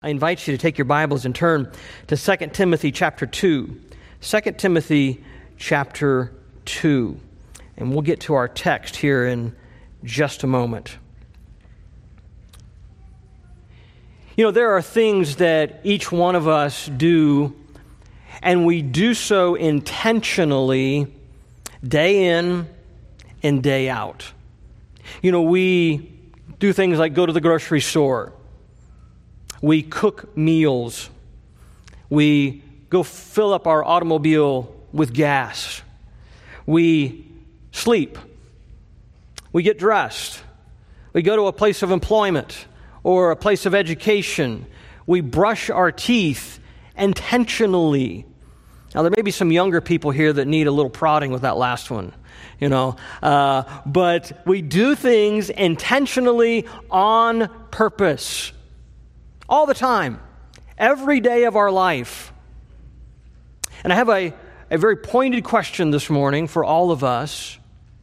I invite you to take your Bibles and turn to 2 Timothy chapter 2. 2 Timothy chapter 2. And we'll get to our text here in just a moment. You know, there are things that each one of us do, and we do so intentionally day in and day out. You know, we do things like go to the grocery store. We cook meals. We go fill up our automobile with gas. We sleep. We get dressed. We go to a place of employment or a place of education. We brush our teeth intentionally. Now, there may be some younger people here that need a little prodding with that last one, but we do things intentionally on purpose. All the time, every day of our life. And I have a very pointed question this morning for all of us.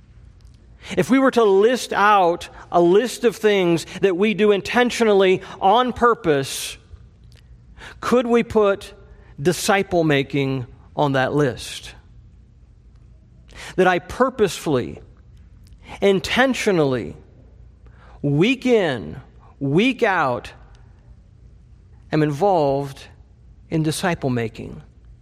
If we were to list out a list of things that we do intentionally on purpose, could we put disciple making on that list? That I purposefully, intentionally, week in, week out, am involved in disciple making.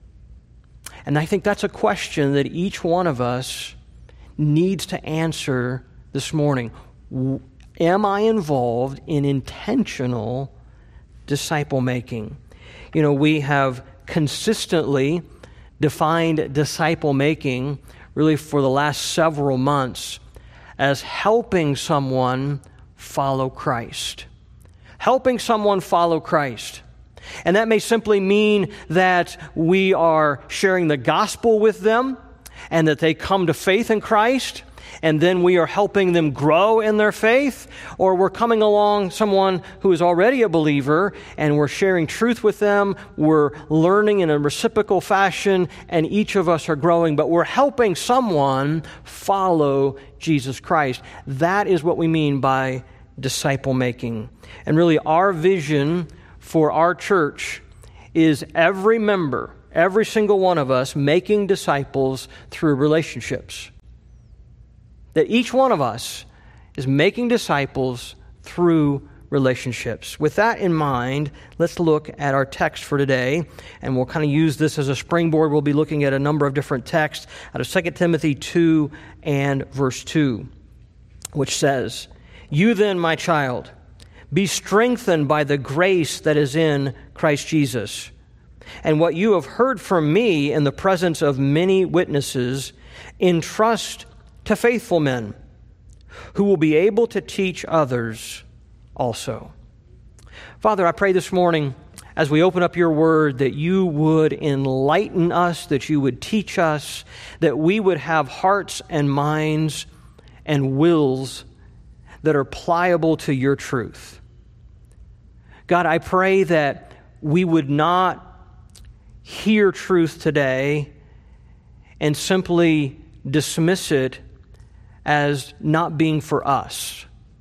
And I think that's a question that each one of us needs to answer this morning. Am I involved in intentional disciple making? You know, we have consistently defined disciple making really for the last several months as helping someone follow Christ. Helping someone follow Christ. And that may simply mean that we are sharing the gospel with them and that they come to faith in Christ, and then we are helping them grow in their faith, or we're coming along someone who is already a believer and we're sharing truth with them, we're learning in a reciprocal fashion, and each of us are growing, but we're helping someone follow Jesus Christ. That is what we mean by disciple making. And really our vision for our church is every member, every single one of us making disciples through relationships. That each one of us is making disciples through relationships. With that in mind, let's look at our text for today, and we'll kind of use this as a springboard. We'll be looking at a number of different texts out of 2 Timothy 2 and verse 2, which says, "You then, my child, be strengthened by the grace that is in Christ Jesus. And what you have heard from me in the presence of many witnesses, entrust to faithful men who will be able to teach others also." Father, I pray this morning as we open up your word that you would enlighten us, that you would teach us, that we would have hearts and minds and wills that are pliable to your truth. God, I pray that we would not hear truth today and simply dismiss it as not being for us.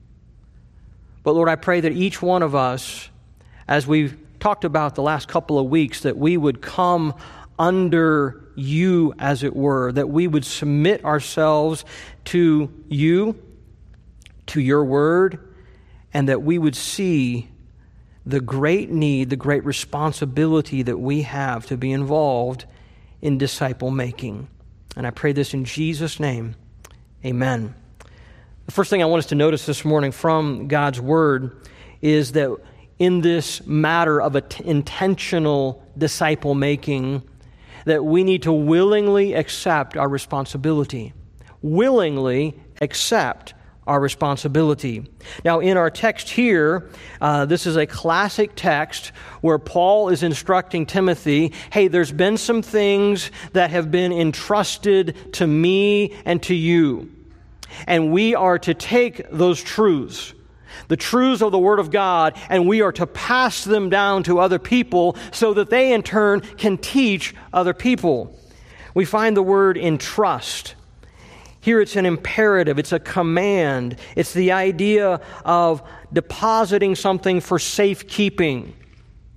But Lord, I pray that each one of us, as we've talked about the last couple of weeks, that we would come under you, as it were, that we would submit ourselves to you, to your word, and that we would see the great need, the great responsibility that we have to be involved in disciple making. And I pray this in Jesus' name. Amen. The first thing I want us to notice this morning from God's word is that in this matter of intentional disciple making, that we need to willingly accept our responsibility. Willingly accept our responsibility. Now, in our text here, this is a classic text where Paul is instructing Timothy, hey, there's been some things that have been entrusted to me and to you. And we are to take those truths, the truths of the Word of God, and we are to pass them down to other people so that they in turn can teach other people. We find the word entrust. Here it's an imperative, it's a command, it's the idea of depositing something for safekeeping.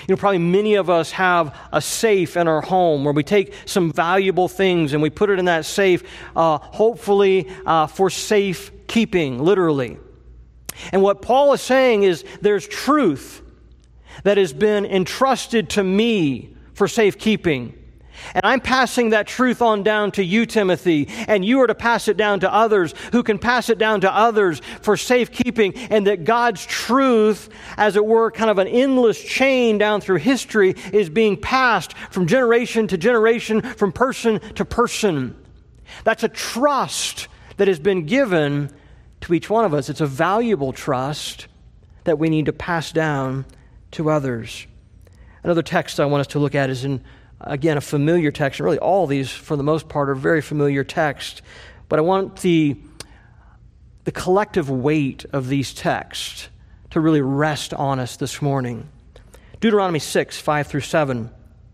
Probably many of us have a safe in our home where we take some valuable things and we put it in that safe, hopefully for safe keeping, literally. And what Paul is saying is there's truth that has been entrusted to me for safekeeping. And I'm passing that truth on down to you, Timothy, and you are to pass it down to others who can pass it down to others for safekeeping, and that God's truth, as it were, kind of an endless chain down through history, is being passed from generation to generation, from person to person. That's a trust that has been given to each one of us. It's a valuable trust that we need to pass down to others. Another text I want us to look at is again, a familiar text. And really, all these, for the most part, are very familiar texts. But I want the collective weight of these texts to really rest on us this morning. Deuteronomy 6, 5 through 7.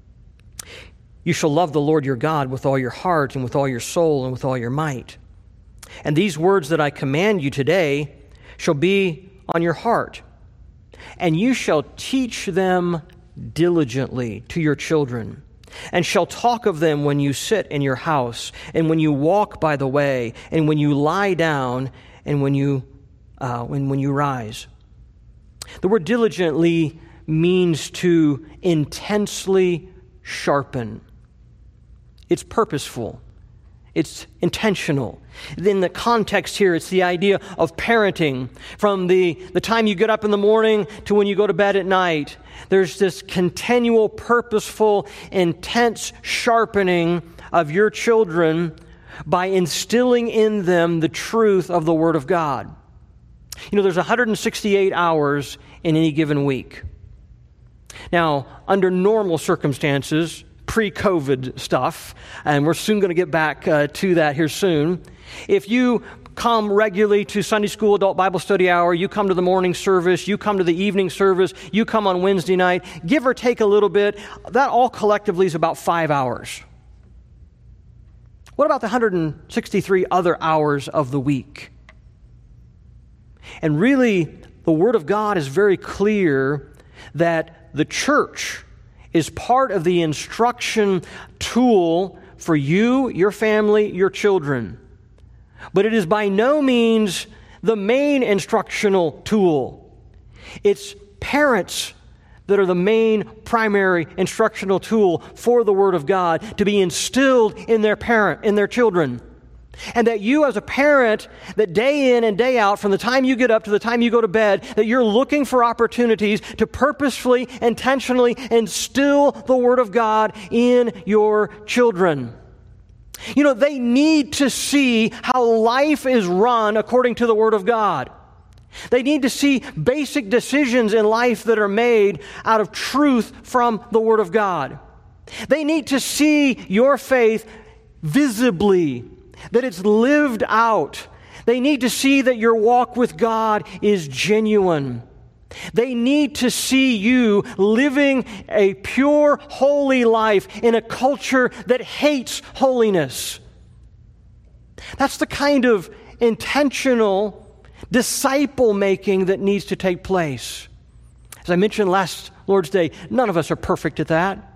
You shall love the Lord your God with all your heart and with all your soul and with all your might. And these words that I command you today shall be on your heart. And you shall teach them diligently to your children, and shall talk of them when you sit in your house, and when you walk by the way, and when you lie down, and when you rise. The word diligently means to intensely sharpen. It's purposeful. It's intentional. In the context here, it's the idea of parenting. From the time you get up in the morning to when you go to bed at night, there's this continual, purposeful, intense sharpening of your children by instilling in them the truth of the Word of God. There's 168 hours in any given week. Now, under normal circumstances, pre-COVID stuff, and we're soon going to get back to that here soon. If you come regularly to Sunday school, adult Bible study hour, you come to the morning service, you come to the evening service, you come on Wednesday night, give or take a little bit, that all collectively is about 5 hours. What about the 163 other hours of the week? And really, the Word of God is very clear that the church is part of the instruction tool for you, your family, your children. But it is by no means the main instructional tool. It's parents that are the main primary instructional tool for the Word of God to be instilled in their children. And that you as a parent, that day in and day out, from the time you get up to the time you go to bed, that you're looking for opportunities to purposefully, intentionally instill the Word of God in your children. They need to see how life is run according to the Word of God. They need to see basic decisions in life that are made out of truth from the Word of God. They need to see your faith visibly, that it's lived out. They need to see that your walk with God is genuine. They need to see you living a pure, holy life in a culture that hates holiness. That's the kind of intentional disciple making that needs to take place. As I mentioned last Lord's Day, none of us are perfect at that.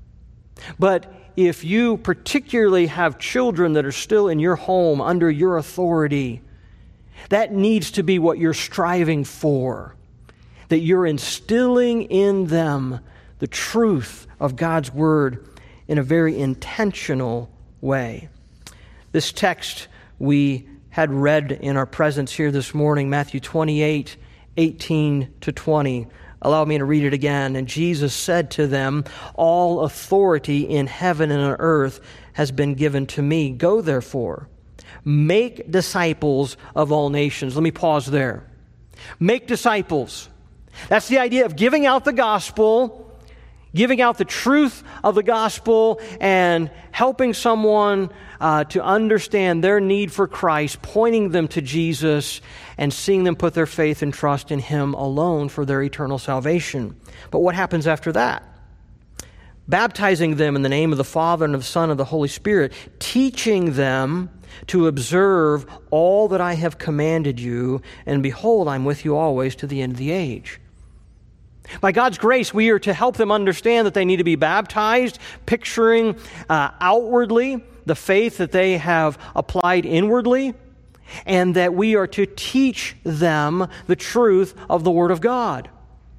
But if you particularly have children that are still in your home under your authority, that needs to be what you're striving for. That you're instilling in them the truth of God's Word in a very intentional way. This text we had read in our presence here this morning, Matthew 28, 18 to 20. Allow me to read it again. And Jesus said to them, all authority in heaven and on earth has been given to me. Go therefore, make disciples of all nations. Let me pause there. Make disciples. That's the idea of giving out the gospel, giving out the truth of the gospel, and helping someone to understand their need for Christ, pointing them to Jesus, and seeing them put their faith and trust in Him alone for their eternal salvation. But what happens after that? Baptizing them in the name of the Father and of the Son and of the Holy Spirit, teaching them to observe all that I have commanded you, and behold, I'm with you always to the end of the age. By God's grace, we are to help them understand that they need to be baptized, picturing outwardly the faith that they have applied inwardly, and that we are to teach them the truth of the Word of God.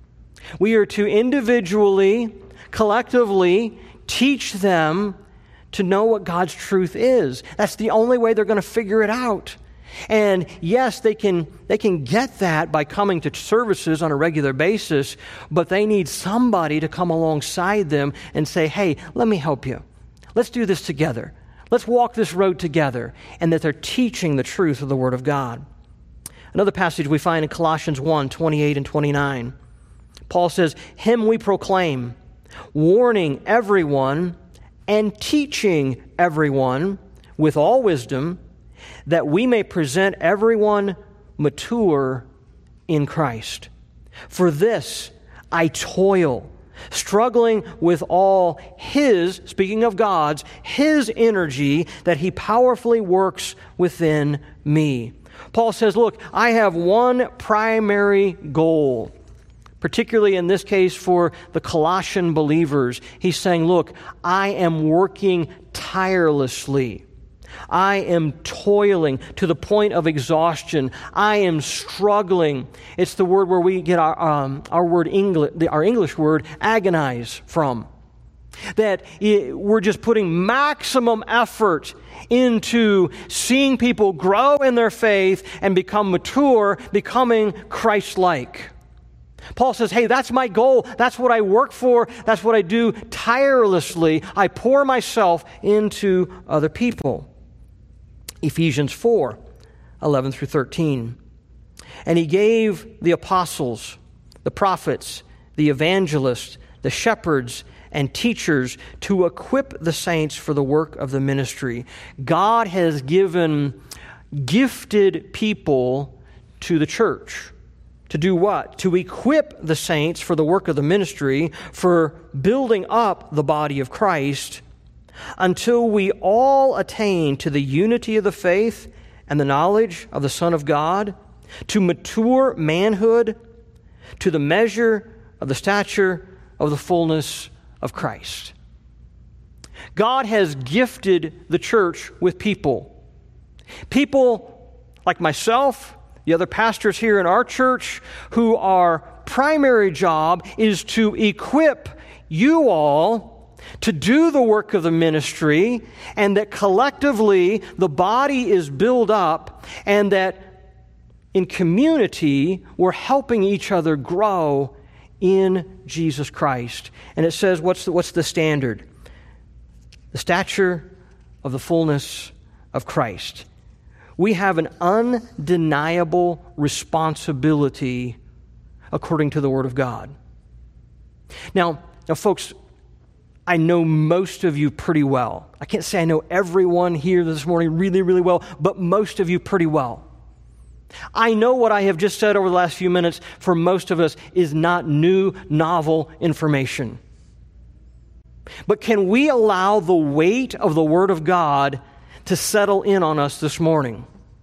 We are to individually, collectively teach them to know what God's truth is. That's the only way they're going to figure it out. And yes, they can get that by coming to services on a regular basis, but they need somebody to come alongside them and say, hey, let me help you. Let's do this together. Let's walk this road together. And that they're teaching the truth of the Word of God. Another passage we find in Colossians 1, 28 and 29. Paul says, him we proclaim, warning everyone and teaching everyone with all wisdom, that we may present everyone mature in Christ. For this I toil, struggling with all His, speaking of God's, His energy that He powerfully works within me. Paul says, look, I have one primary goal, particularly in this case for the Colossian believers. He's saying, look, I am working tirelessly. I am toiling to the point of exhaustion. I am struggling. It's the word where we get our word our English word agonize from. That we're just putting maximum effort into seeing people grow in their faith and become mature, becoming Christ-like. Paul says, hey, that's my goal. That's what I work for. That's what I do tirelessly. I pour myself into other people. Ephesians 4, 11 through 13. And He gave the apostles, the prophets, the evangelists, the shepherds, and teachers to equip the saints for the work of the ministry. God has given gifted people to the church. To do what? To equip the saints for the work of the ministry, for building up the body of Christ, until we all attain to the unity of the faith and the knowledge of the Son of God, to mature manhood, to the measure of the stature of the fullness of Christ. God has gifted the church with people. People like myself, the other pastors here in our church, who our primary job is to equip you all to do the work of the ministry, and that collectively the body is built up, and that in community we're helping each other grow in Jesus Christ. And it says, what's the standard? The stature of the fullness of Christ. We have an undeniable responsibility according to the Word of God. Now, folks, I know most of you pretty well. I can't say I know everyone here this morning really, really well, but most of you pretty well. I know what I have just said over the last few minutes for most of us is not new, novel information. But can we allow the weight of the Word of God to settle in on us this morning?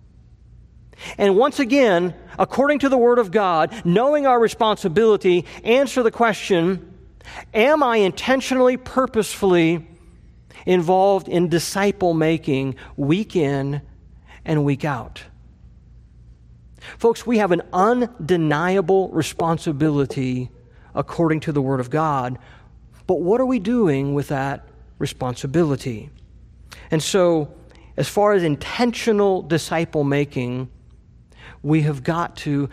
And once again, according to the Word of God, knowing our responsibility, answer the question, am I intentionally, purposefully involved in disciple making week in and week out? Folks, we have an undeniable responsibility according to the Word of God, but what are we doing with that responsibility? And so, as far as intentional disciple making, we have got to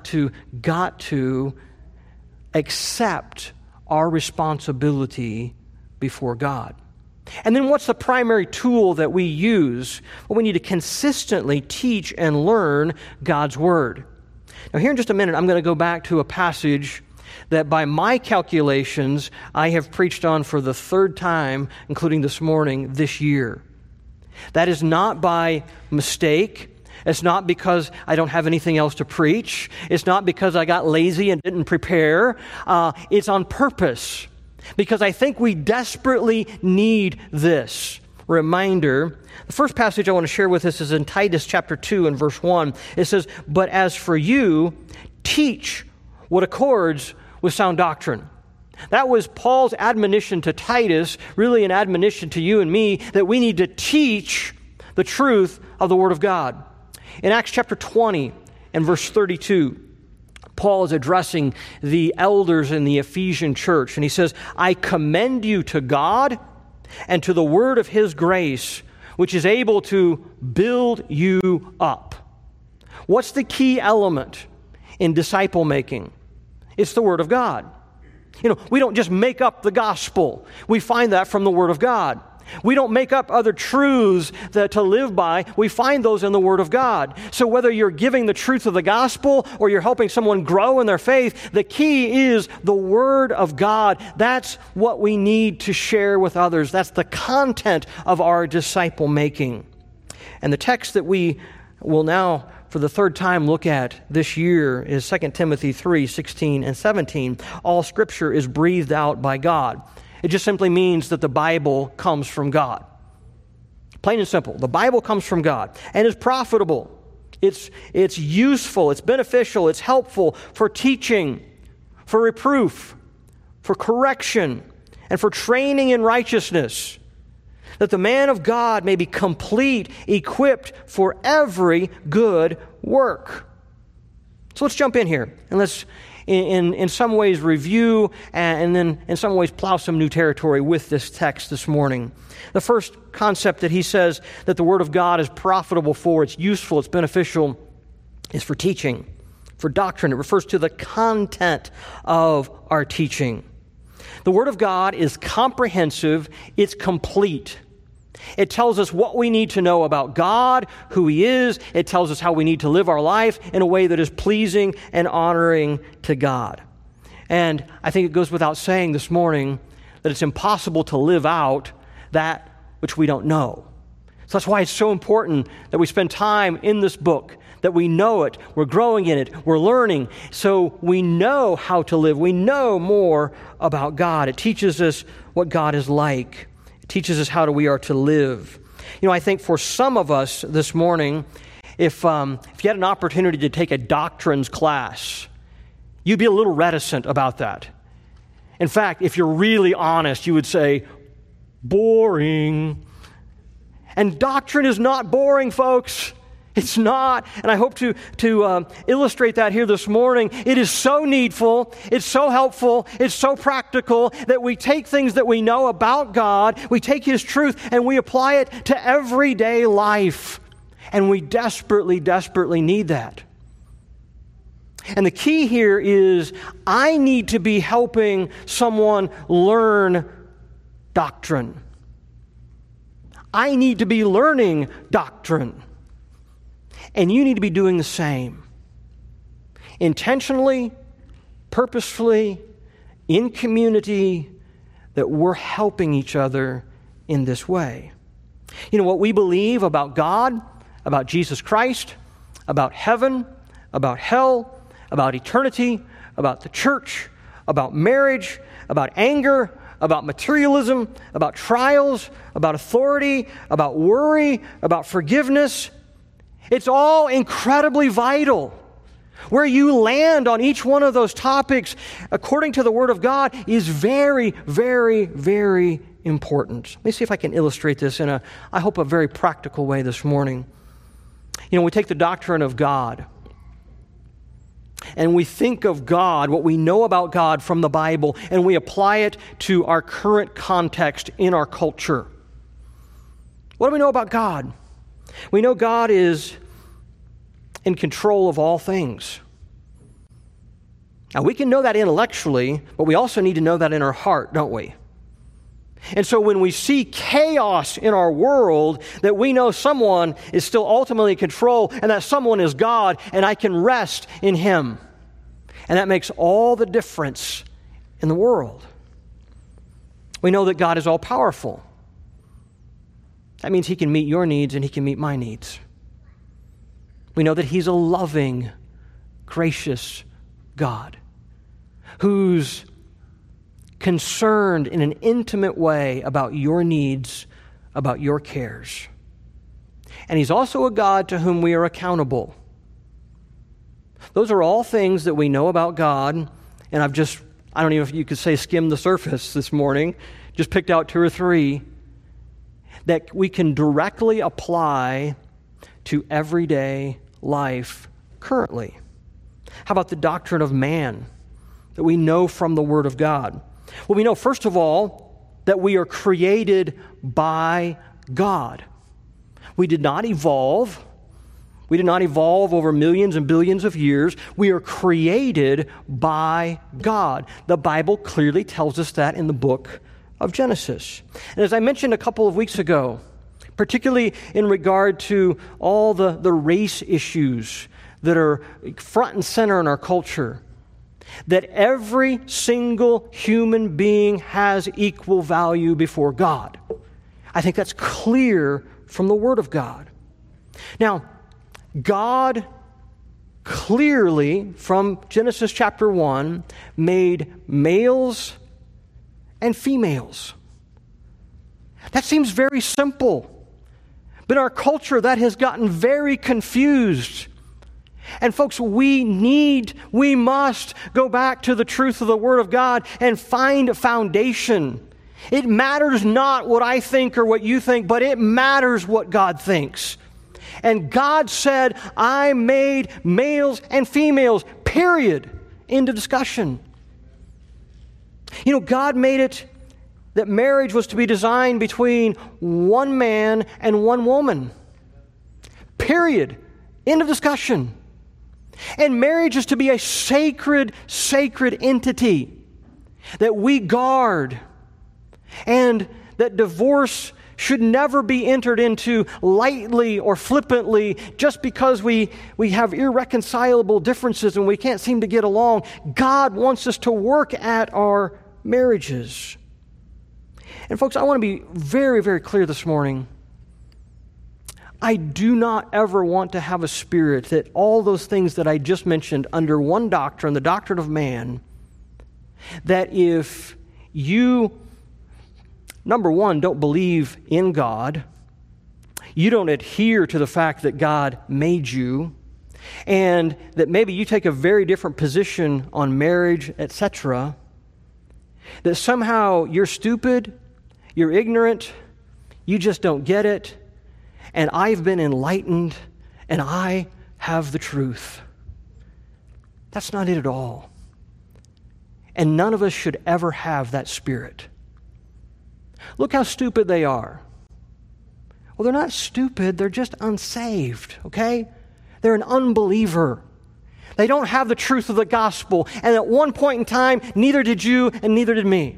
accept our responsibility before God. And then what's the primary tool that we use? Well, we need to consistently teach and learn God's Word. Now, here in just a minute, I'm going to go back to a passage that by my calculations, I have preached on for the third time, including this morning, this year. That is not by mistake. It's not because I don't have anything else to preach. It's not because I got lazy and didn't prepare. It's on purpose, because I think we desperately need this reminder. The first passage I want to share with us is in Titus chapter 2 and verse 1. It says, "But as for you, teach what accords with sound doctrine. That was Paul's admonition to Titus, really an admonition to you and me, that we need to teach the truth of the Word of God. In Acts chapter 20 and verse 32, Paul is addressing the elders in the Ephesian church, and he says, I commend you to God and to the word of His grace, which is able to build you up. What's the key element in disciple making? It's the Word of God. We don't just make up the gospel. We find that from the Word of God. We don't make up other truths to live by. We find those in the Word of God. So whether you're giving the truth of the gospel or you're helping someone grow in their faith, the key is the Word of God. That's what we need to share with others. That's the content of our disciple making. And the text that we will now, for the third time, look at this year is 2 Timothy 3:16 and 17. All Scripture is breathed out by God. It just simply means that the Bible comes from God. Plain and simple. The Bible comes from God and is profitable. It's useful, it's beneficial, it's helpful for teaching, for reproof, for correction, and for training in righteousness, that the man of God may be complete, equipped for every good work. So let's jump in here and let's in some ways review and then in some ways plow some new territory with this text this morning. The first concept that he says that the Word of God is profitable for, it's useful, it's beneficial, is for teaching, for doctrine. It refers to the content of our teaching. The Word of God is comprehensive, it's complete. It tells us what we need to know about God, who He is. It tells us how we need to live our life in a way that is pleasing and honoring to God. And I think it goes without saying this morning that it's impossible to live out that which we don't know. So that's why it's so important that we spend time in this book, that we know it, we're growing in it, we're learning, so we know how to live. We know more about God. It teaches us what God is like. Teaches us how we are to live. I think for some of us this morning, if you had an opportunity to take a doctrines class, you'd be a little reticent about that. In fact, if you're really honest, you would say, boring. And doctrine is not boring, folks. It's not, and I hope to illustrate that here this morning. It is so needful, it's so helpful, it's so practical that we take things that we know about God, we take His truth, and we apply it to everyday life. And we desperately, desperately need that. And the key here is I need to be helping someone learn doctrine. I need to be learning doctrine. And you need to be doing the same. Intentionally, purposefully, in community, that we're helping each other in this way. What we believe about God, about Jesus Christ, about heaven, about hell, about eternity, about the church, about marriage, about anger, about materialism, about trials, about authority, about worry, about forgiveness. It's all incredibly vital. Where you land on each one of those topics, according to the Word of God, is very, very, very important. Let me see if I can illustrate this in I hope, a very practical way this morning. We take the doctrine of God, and we think of God, what we know about God from the Bible, and we apply it to our current context in our culture. What do we know about God? We know God is in control of all things. Now, we can know that intellectually, but we also need to know that in our heart, don't we? And so when we see chaos in our world, that we know someone is still ultimately in control and that someone is God and I can rest in Him. And that makes all the difference in the world. We know that God is all-powerful. That means He can meet your needs and He can meet my needs. We know that He's a loving, gracious God who's concerned in an intimate way about your needs, about your cares. And He's also a God to whom we are accountable. Those are all things that we know about God, and I've just I don't even know if you could say skim the surface this morning, just picked out 2 or 3 that we can directly apply to everyday life currently. How about the doctrine of man that we know from the Word of God? Well, we know, first of all, that we are created by God. We did not evolve. We did not evolve over millions and billions of years. We are created by God. The Bible clearly tells us that in the book of Genesis. And as I mentioned a couple of weeks ago, particularly in regard to all the race issues that are front and center in our culture, that every single human being has equal value before God. I think that's clear from the Word of God. Now, God clearly, from Genesis chapter 1, made males and females. That seems very simple. But in our culture, that has gotten very confused. And folks, we must go back to the truth of the Word of God and find a foundation. It matters not what I think or what you think, but it matters what God thinks. And God said, I made males and females, period. End of discussion. You know, God made it that marriage was to be designed between one man and one woman. Period. End of discussion. And marriage is to be a sacred entity that we guard, and that divorce should never be entered into lightly or flippantly just because we have irreconcilable differences and we can't seem to get along. God wants us to work at our marriages. And folks, I want to be very, very clear this morning. I do not ever want to have a spirit that all those things that I just mentioned under one doctrine, the doctrine of man, that if you, number one, don't believe in God, you don't adhere to the fact that God made you, and that maybe you take a very different position on marriage, etc., that somehow you're stupid, you're ignorant, you just don't get it, and I've been enlightened, and I have the truth. That's not it at all. And none of us should ever have that spirit. Look how stupid they are. Well, they're not stupid, they're just unsaved, okay? They're an unbeliever. They don't have the truth of the gospel, and at one point in time, neither did you and neither did me.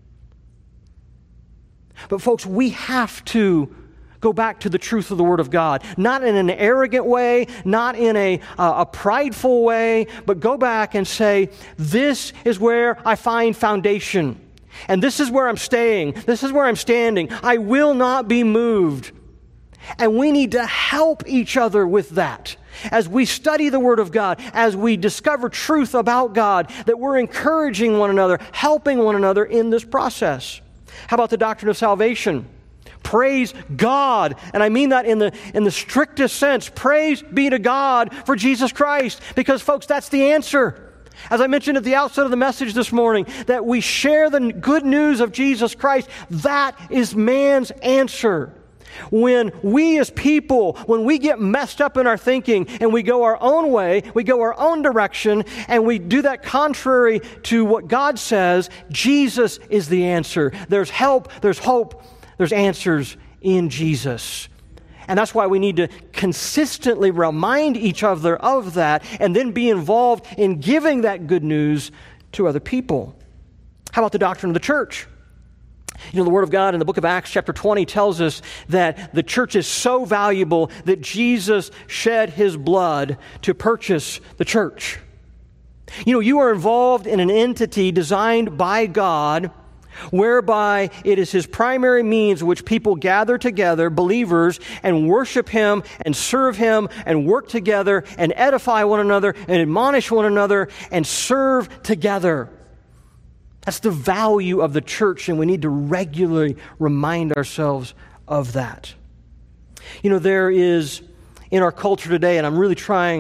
But folks, we have to go back to the truth of the Word of God. Not in an arrogant way, not in a prideful way, but go back and say, this is where I find foundation. And this is where I'm staying. This is where I'm standing. I will not be moved. And we need to help each other with that. As we study the Word of God, as we discover truth about God, that we're encouraging one another, helping one another in this process. How about the doctrine of salvation? Praise God. And I mean that in the strictest sense. Praise be to God for Jesus Christ. Because, folks, that's the answer. As I mentioned at the outset of the message this morning, that we share the good news of Jesus Christ. That is man's answer. When we as people, when we get messed up in our thinking and we go our own way, we go our own direction, and we do that contrary to what God says, Jesus is the answer. There's help, there's hope, there's answers in Jesus. And that's why we need to consistently remind each other of that and then be involved in giving that good news to other people. How about the doctrine of the church? You know, the Word of God in the book of Acts chapter 20 tells us that the church is so valuable that Jesus shed His blood to purchase the church. You know, you are involved in an entity designed by God whereby it is His primary means in which people gather together, believers, and worship Him and serve Him and work together and edify one another and admonish one another and serve together. That's the value of the church, and we need to regularly remind ourselves of that. You know, there is, in our culture today, and I'm really trying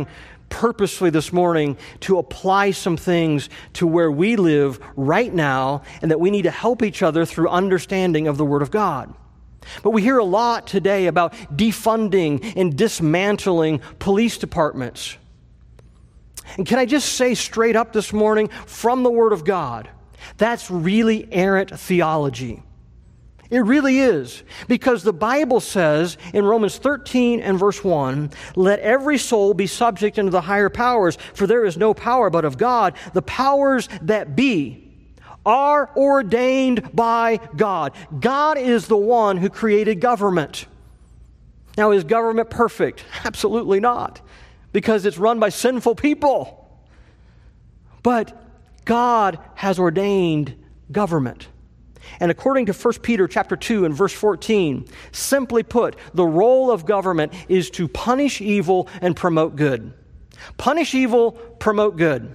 purposefully this morning to apply some things to where we live right now, and that we need to help each other through understanding of the Word of God. But we hear a lot today about defunding and dismantling police departments. And can I just say straight up this morning from the Word of God, that's really errant theology. It really is. Because the Bible says in Romans 13 and verse 1, "Let every soul be subject unto the higher powers, for there is no power but of God. The powers that be are ordained by God." God is the one who created government. Now, is government perfect? Absolutely not, because it's run by sinful people. But God has ordained government. And according to 1 Peter chapter 2 and verse 14, simply put, the role of government is to punish evil and promote good. Punish evil, promote good.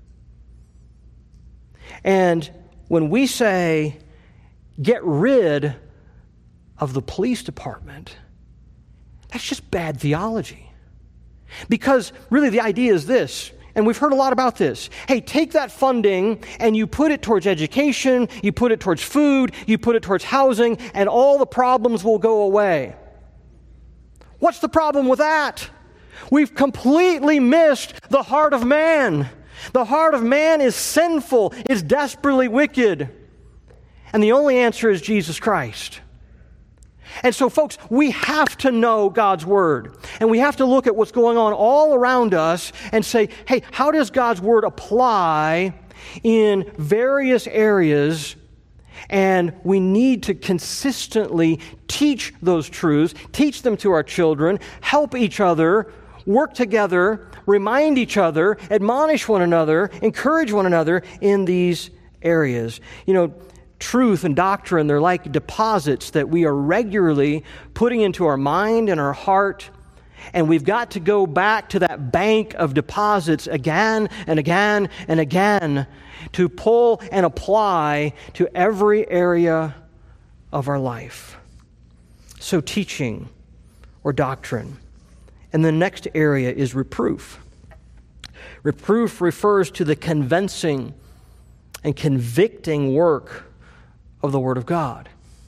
And when we say, get rid of the police department, that's just bad theology. Because really the idea is this, and we've heard a lot about this. Hey, take that funding and you put it towards education, you put it towards food, you put it towards housing, and all the problems will go away. What's the problem with that? We've completely missed the heart of man. The heart of man is sinful, is desperately wicked. And the only answer is Jesus Christ. And so, folks, we have to know God's Word. And we have to look at what's going on all around us and say, hey, how does God's Word apply in various areas? And we need to consistently teach those truths, teach them to our children, help each other, work together, remind each other, admonish one another, encourage one another in these areas. You know, truth and doctrine, they're like deposits that we are regularly putting into our mind and our heart, and we've got to go back to that bank of deposits again and again and again to pull and apply to every area of our life. So teaching or doctrine. And the next area is reproof. Reproof refers to the convincing and convicting work of the Word of God.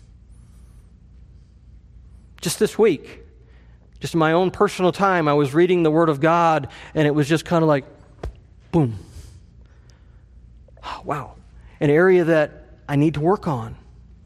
Just this week, just in my own personal time, I was reading the Word of God, and it was just kind of like, boom. Oh, wow. An area that I need to work on.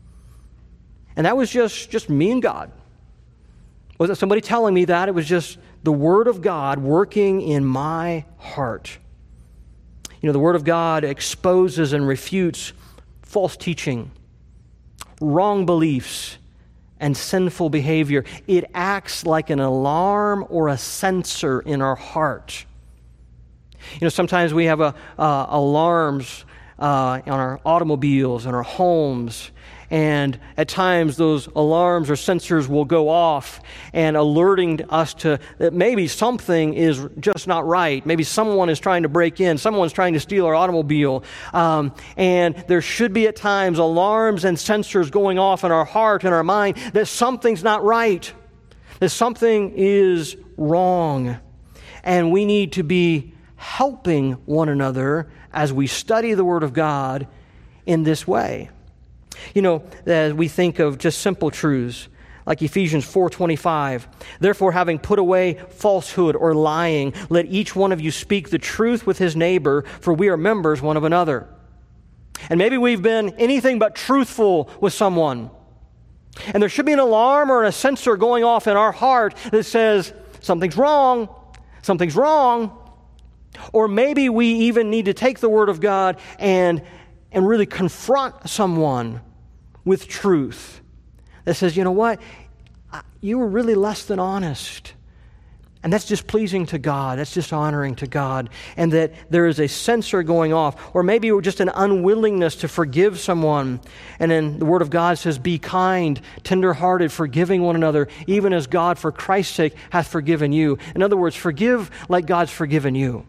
And that was just me and God. It wasn't somebody telling me that. It was just the Word of God working in my heart. You know, the Word of God exposes and refutes false teaching, wrong beliefs, and sinful behavior. It acts like an alarm or a sensor in our heart. You know, sometimes we have alarms on our automobiles and our homes, and at times those alarms or sensors will go off and alerting us to that maybe something is just not right. Maybe someone is trying to break in. Someone's trying to steal our automobile. And there should be at times alarms and sensors going off in our heart and our mind that something's not right, that something is wrong. And we need to be helping one another as we study the Word of God in this way. You know, as we think of just simple truths, like Ephesians 4:25, "Therefore, having put away falsehood or lying, let each one of you speak the truth with his neighbor, for we are members one of another." And maybe we've been anything but truthful with someone. And there should be an alarm or a sensor going off in our heart that says, something's wrong, something's wrong. Or maybe we even need to take the Word of God and really confront someone with truth that says, you know what, you were really less than honest. And that's displeasing to God. That's dishonoring to God. And that there is a censor going off. Or maybe we're just an unwillingness to forgive someone. And then the Word of God says, be kind, tender-hearted, forgiving one another, even as God, for Christ's sake, hath forgiven you. In other words, forgive like God's forgiven you.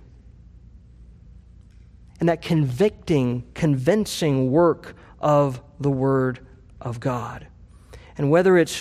And that convicting, convincing work of the Word of God. And whether it's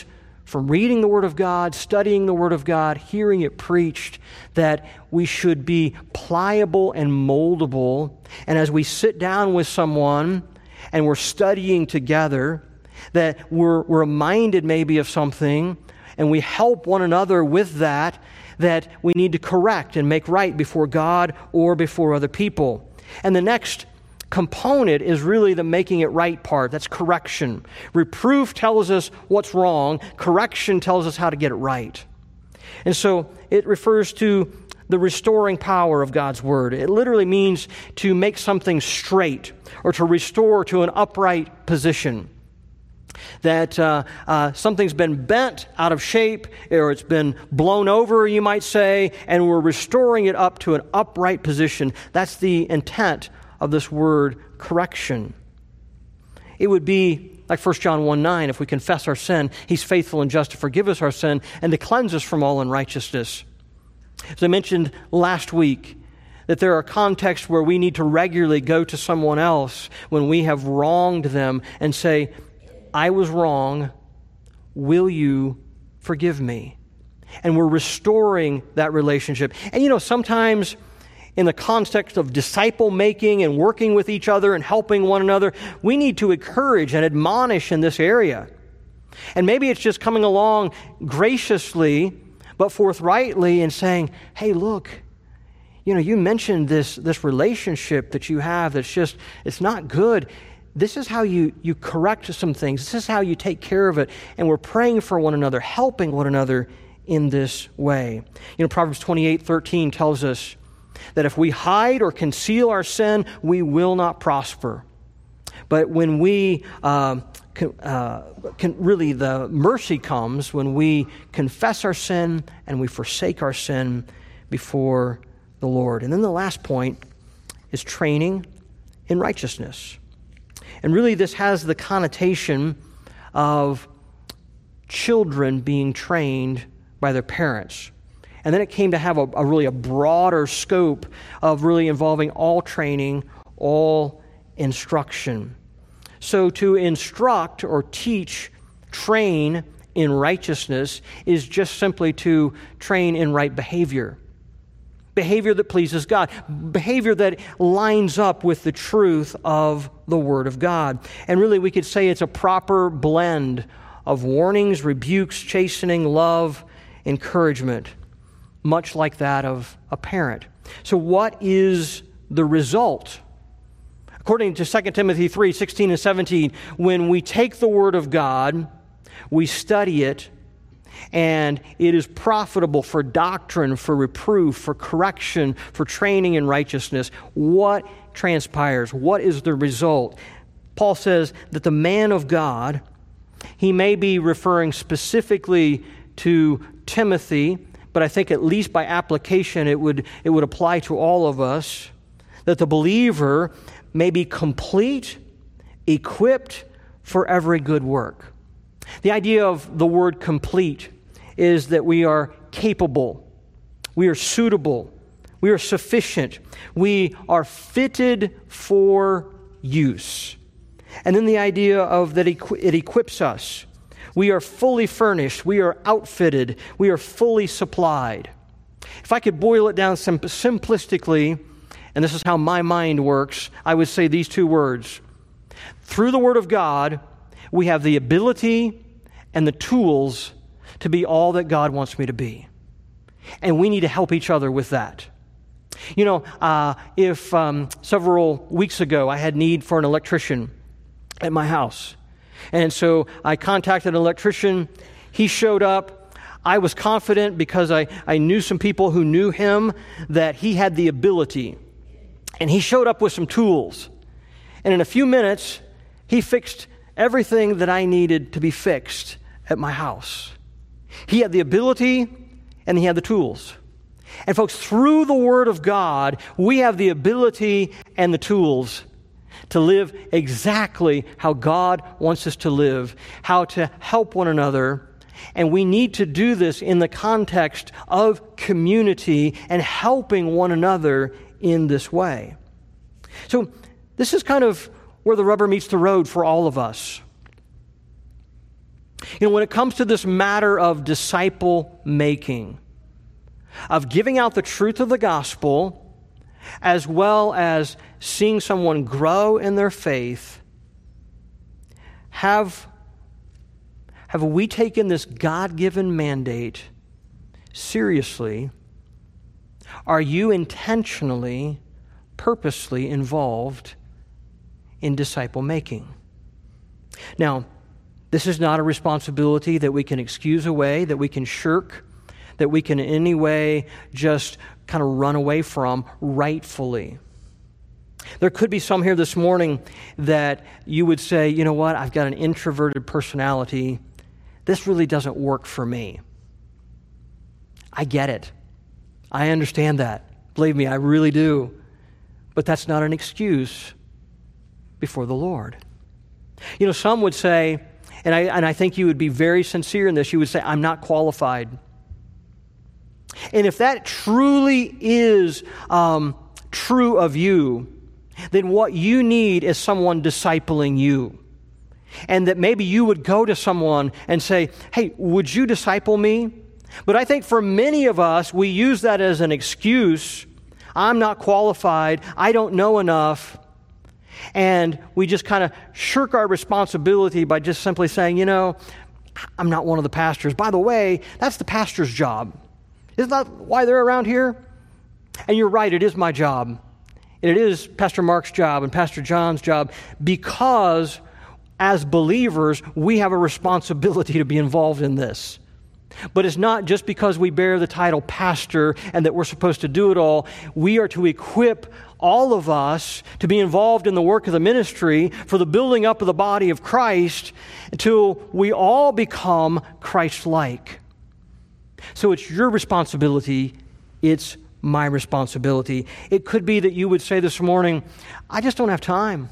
from reading the Word of God, studying the Word of God, hearing it preached, that we should be pliable and moldable. And as we sit down with someone and we're studying together, that we're reminded maybe of something and we help one another with that we need to correct and make right before God or before other people. And the next component is really the making it right part. That's correction. Reproof tells us what's wrong. Correction tells us how to get it right. And so it refers to the restoring power of God's Word. It literally means to make something straight or to restore to an upright position. That something's been bent out of shape or it's been blown over, you might say, and we're restoring it up to an upright position. That's the intent of this word correction. It would be like 1 John 1:9, if we confess our sin, He's faithful and just to forgive us our sin and to cleanse us from all unrighteousness. As I mentioned last week, that there are contexts where we need to regularly go to someone else when we have wronged them and say, I was wrong, will you forgive me? And we're restoring that relationship. And sometimes in the context of disciple making and working with each other and helping one another, we need to encourage and admonish in this area. And maybe it's just coming along graciously but forthrightly and saying, hey, look, you mentioned this relationship that you have that's it's not good. This is how you correct some things. This is how you take care of it. And we're praying for one another, helping one another in this way. Proverbs 28:13 tells us that if we hide or conceal our sin, we will not prosper. But when we the mercy comes when we confess our sin and we forsake our sin before the Lord. And then the last point is training in righteousness. And really this has the connotation of children being trained by their parents. And then it came to have a really broader scope of really involving all training, all instruction. So to instruct or teach, train in righteousness is just simply to train in right behavior. Behavior that pleases God. Behavior that lines up with the truth of the Word of God. And really we could say it's a proper blend of warnings, rebukes, chastening, love, encouragement, much like that of a parent. So what is the result? According to 2 Timothy 3:16 and 17, when we take the Word of God, we study it, and it is profitable for doctrine, for reproof, for correction, for training in righteousness. What transpires? What is the result? Paul says that the man of God, he may be referring specifically to Timothy, but I think at least by application it would apply to all of us, that the believer may be complete, equipped for every good work. The idea of the word complete is that we are capable, we are suitable, we are sufficient, we are fitted for use. And then the idea of that it equips us. We are fully furnished, we are outfitted, we are fully supplied. If I could boil it down simplistically, and this is how my mind works, I would say these two words. Through the Word of God, we have the ability and the tools to be all that God wants me to be. And we need to help each other with that. If several weeks ago I had need for an electrician at my house, and so I contacted an electrician, he showed up. I was confident because I knew some people who knew him that he had the ability. And he showed up with some tools. And in a few minutes, he fixed everything that I needed to be fixed at my house. He had the ability and he had the tools. And folks, through the Word of God, we have the ability and the tools to live exactly how God wants us to live, how to help one another. And we need to do this in the context of community and helping one another in this way. So this is kind of where the rubber meets the road for all of us. When it comes to this matter of disciple making, of giving out the truth of the gospel, as well as seeing someone grow in their faith, have we taken this God-given mandate seriously? Are you intentionally, purposely involved in disciple making? Now, this is not a responsibility that we can excuse away, that we can shirk, that we can in any way just kind of run away from rightfully. There could be some here this morning that you would say, you know what, I've got an introverted personality. This really doesn't work for me. I get it. I understand that. Believe me, I really do. But that's not an excuse before the Lord. Some would say, and I think you would be very sincere in this, you would say, I'm not qualified. And if that truly is true of you, then what you need is someone discipling you. And that maybe you would go to someone and say, hey, would you disciple me? But I think for many of us, we use that as an excuse. I'm not qualified. I don't know enough. And we just kind of shirk our responsibility by just simply saying, I'm not one of the pastors. By the way, that's the pastor's job. Isn't that why they're around here? And you're right, it is my job. And it is Pastor Mark's job and Pastor John's job, because as believers, we have a responsibility to be involved in this. But it's not just because we bear the title pastor and that we're supposed to do it all. We are to equip all of us to be involved in the work of the ministry for the building up of the body of Christ until we all become Christ-like. So it's your responsibility. It's my responsibility. It could be that you would say this morning, I just don't have time.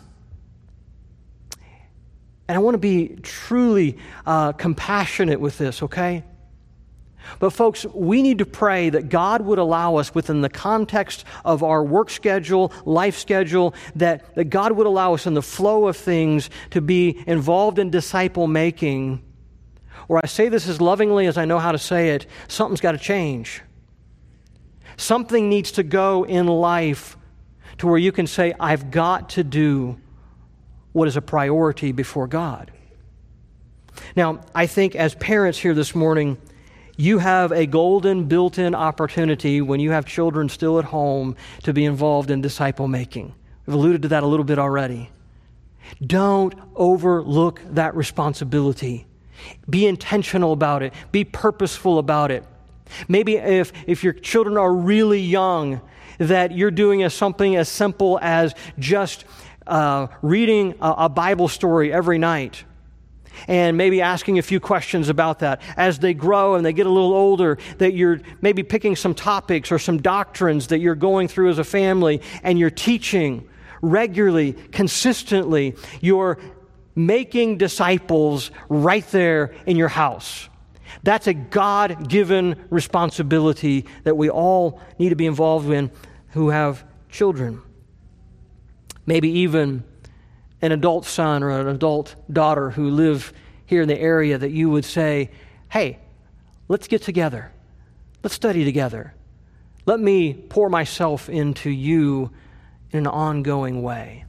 And I want to be truly compassionate with this, okay? But folks, we need to pray that God would allow us within the context of our work schedule, life schedule, that God would allow us in the flow of things to be involved in disciple making. Or I say this as lovingly as I know how to say it, something's got to change. Something needs to go in life to where you can say, I've got to do what is a priority before God. Now, I think as parents here this morning, you have a golden built-in opportunity when you have children still at home to be involved in disciple making. We've alluded to that a little bit already. Don't overlook that responsibility. Be intentional about it. Be purposeful about it. Maybe if your children are really young, that you're doing something as simple as just reading a Bible story every night. And maybe asking a few questions about that. As they grow and they get a little older, that you're maybe picking some topics or some doctrines that you're going through as a family, and you're teaching regularly, consistently. You're making disciples right there in your house. That's a God-given responsibility that we all need to be involved in who have children. Maybe even an adult son or an adult daughter who live here in the area, that you would say, hey, let's get together. Let's study together. Let me pour myself into you in an ongoing way.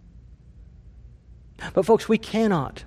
But folks, we cannot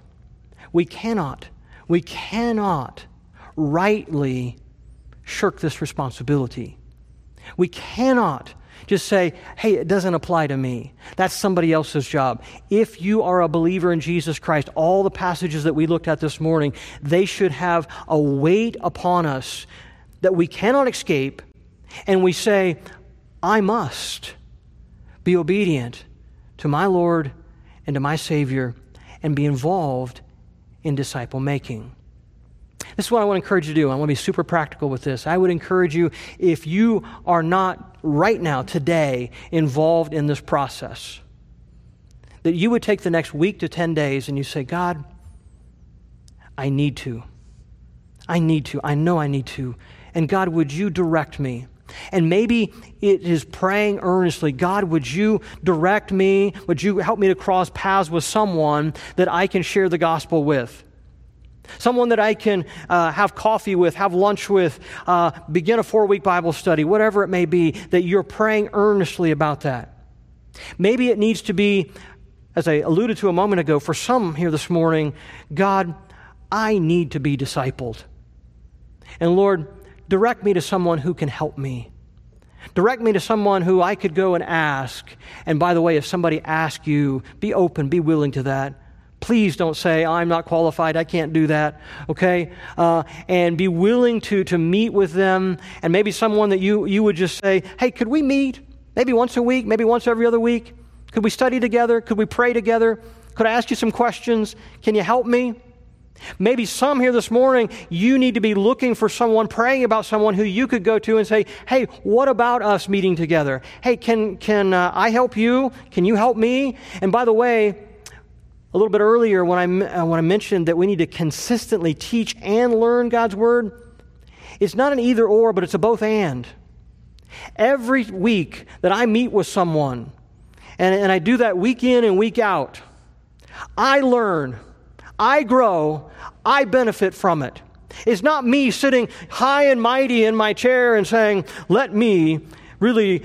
rightly shirk this responsibility. We cannot just say, hey, it doesn't apply to me. That's somebody else's job. If you are a believer in Jesus Christ, all the passages that we looked at this morning, they should have a weight upon us that we cannot escape, and we say, I must be obedient to my Lord and to my Savior and be involved in disciple making. This is what I want to encourage you to do. I want to be super practical with this. I would encourage you, if you are not right now, today, involved in this process, that you would take the next week to 10 days and you say, God, I need to. I know I need to. And God, would you direct me? And maybe it is praying earnestly, God, would you direct me? Would you help me to cross paths with someone that I can share the gospel with? Someone that I can have coffee with, have lunch with, begin a 4-week Bible study, whatever it may be, that you're praying earnestly about that. Maybe it needs to be, as I alluded to a moment ago, for some here this morning, God, I need to be discipled. And Lord, direct me to someone who can help me. Direct me to someone who I could go and ask. And by the way, if somebody asks you, be open, be willing to that. Please don't say, I'm not qualified, I can't do that, okay? And be willing to meet with them. And maybe someone that you would just say, hey, could we meet? Maybe once a week, maybe once every other week. Could we study together? Could we pray together? Could I ask you some questions? Can you help me? Maybe some here this morning, you need to be looking for someone, praying about someone who you could go to and say, hey, what about us meeting together? Hey, can I help you? Can you help me? And by the way, a little bit earlier when I mentioned that we need to consistently teach and learn God's Word, it's not an either or, but it's a both and. Every week that I meet with someone, and I do that week in and week out, I learn, I grow, I benefit from it. It's not me sitting high and mighty in my chair and saying, let me really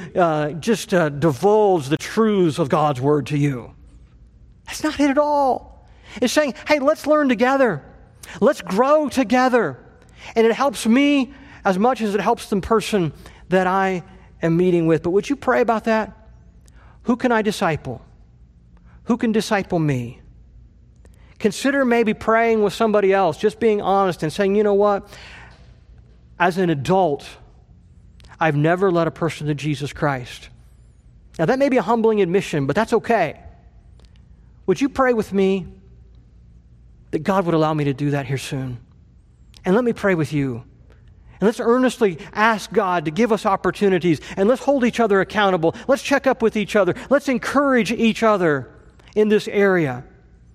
divulge the truths of God's Word to you. That's not it at all. It's saying, hey, let's learn together. Let's grow together. And it helps me as much as it helps the person that I am meeting with. But would you pray about that? Who can I disciple? Who can disciple me? Consider maybe praying with somebody else, just being honest and saying, you know what? As an adult, I've never led a person to Jesus Christ. Now, that may be a humbling admission, but that's okay. Would you pray with me that God would allow me to do that here soon? And let me pray with you. And let's earnestly ask God to give us opportunities, and let's hold each other accountable. Let's check up with each other. Let's encourage each other in this area.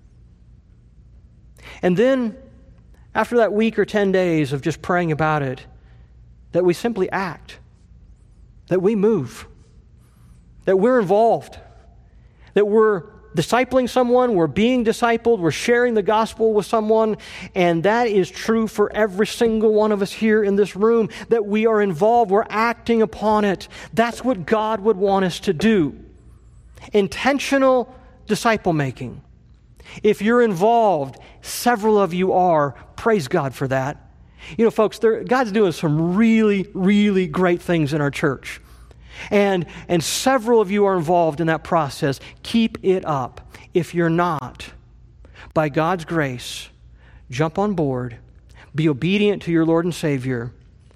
And then, after that week or 10 days of just praying about it, that we simply act, that we move, that we're involved, that we're discipling someone, we're being discipled, we're sharing the gospel with someone, and that is true for every single one of us here in this room, that we are involved, we're acting upon it. That's what God would want us to do. Intentional disciple making. If you're involved, several of you are, praise God for that. You know, folks, God's doing some really, really great things in our church. And several of you are involved in that process. Keep it up. If you're not, by God's grace, jump on board, be obedient to your Lord and Savior,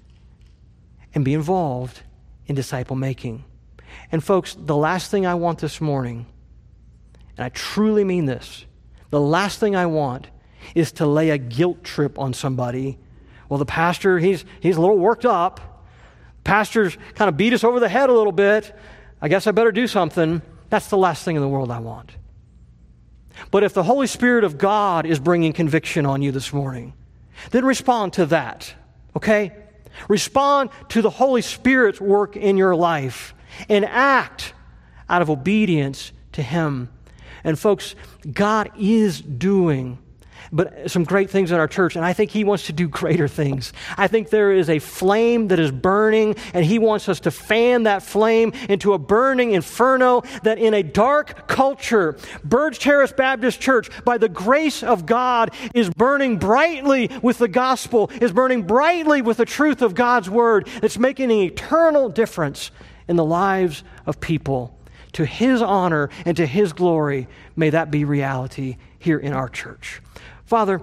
and be involved in disciple making. And folks, the last thing I want this morning, and I truly mean this, the last thing I want is to lay a guilt trip on somebody. Well, the pastor, he's a little worked up. Pastor's kind of beat us over the head a little bit. I guess I better do something. That's the last thing in the world I want. But if the Holy Spirit of God is bringing conviction on you this morning, then respond to that, okay? Respond to the Holy Spirit's work in your life and act out of obedience to Him. And folks, God is doing some great things in our church, and I think He wants to do greater things. I think there is a flame that is burning, and He wants us to fan that flame into a burning inferno that in a dark culture, Burge Terrace Baptist Church, by the grace of God, is burning brightly with the gospel, is burning brightly with the truth of God's Word. It's making an eternal difference in the lives of people. To His honor and to His glory, may that be reality here in our church. Father,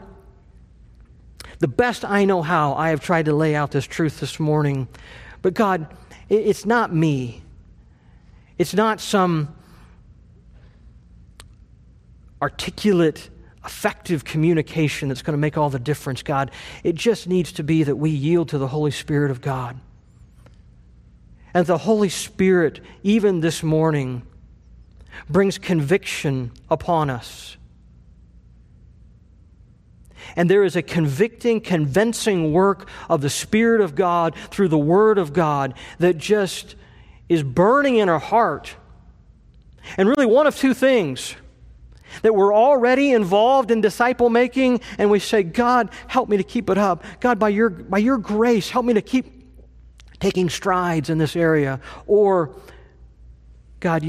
the best I know how, I have tried to lay out this truth this morning. But God, it's not me. It's not some articulate, effective communication that's going to make all the difference, God. It just needs to be that we yield to the Holy Spirit of God. And the Holy Spirit, even this morning, brings conviction upon us. And there is a convicting, convincing work of the Spirit of God through the Word of God that just is burning in our heart. And really one of two things. That we're already involved in disciple making, and we say, God, help me to keep it up. God, by your grace, help me to keep taking strides in this area. Or, God,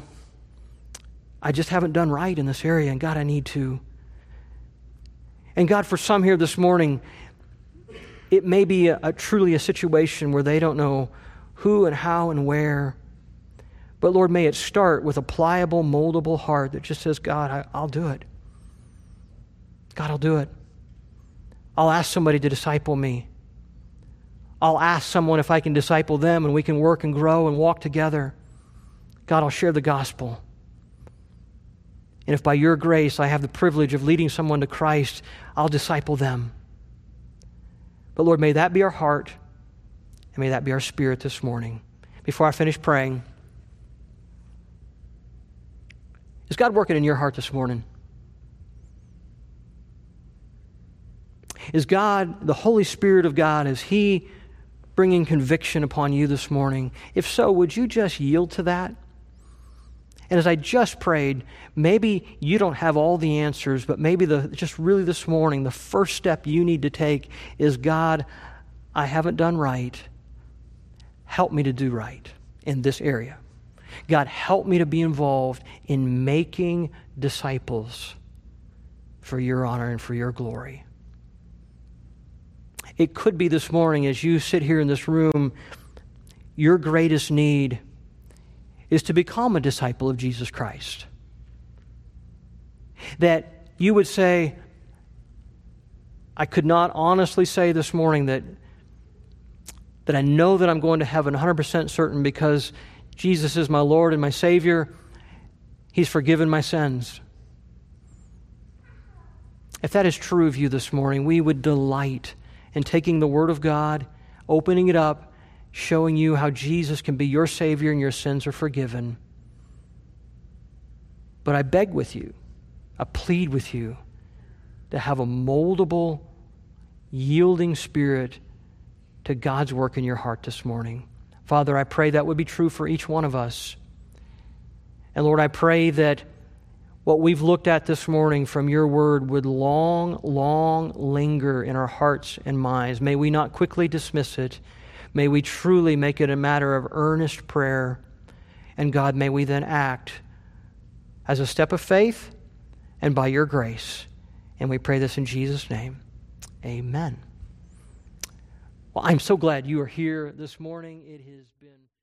I just haven't done right in this area, and God, I need to. And God, for some here this morning, it may be truly a situation where they don't know who and how and where. But Lord, may it start with a pliable, moldable heart that just says, God, I'll do it. God, I'll do it. I'll ask somebody to disciple me. I'll ask someone if I can disciple them, and we can work and grow and walk together. God, I'll share the gospel. And if by your grace I have the privilege of leading someone to Christ, I'll disciple them. But Lord, may that be our heart, and may that be our spirit this morning. Before I finish praying, is God working in your heart this morning? Is God, the Holy Spirit of God, is He bringing conviction upon you this morning? If so, would you just yield to that? And as I just prayed, maybe you don't have all the answers, but maybe just really this morning, the first step you need to take is, God, I haven't done right. Help me to do right in this area. God, help me to be involved in making disciples for your honor and for your glory. It could be this morning, as you sit here in this room, your greatest need is to become a disciple of Jesus Christ. That you would say, I could not honestly say this morning that I know that I'm going to heaven 100% certain because Jesus is my Lord and my Savior. He's forgiven my sins. If that is true of you this morning, we would delight in taking the Word of God, opening it up, showing you how Jesus can be your Savior and your sins are forgiven. But I beg with you, I plead with you to have a moldable, yielding spirit to God's work in your heart this morning. Father, I pray that would be true for each one of us. And Lord, I pray that what we've looked at this morning from your word would long linger in our hearts and minds. May we not quickly dismiss it. May we truly make it a matter of earnest prayer. And God, may we then act as a step of faith and by your grace. And we pray this in Jesus' name. Amen. Well, I'm so glad you are here this morning. It has been